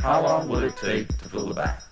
how long will it take to fill the bath?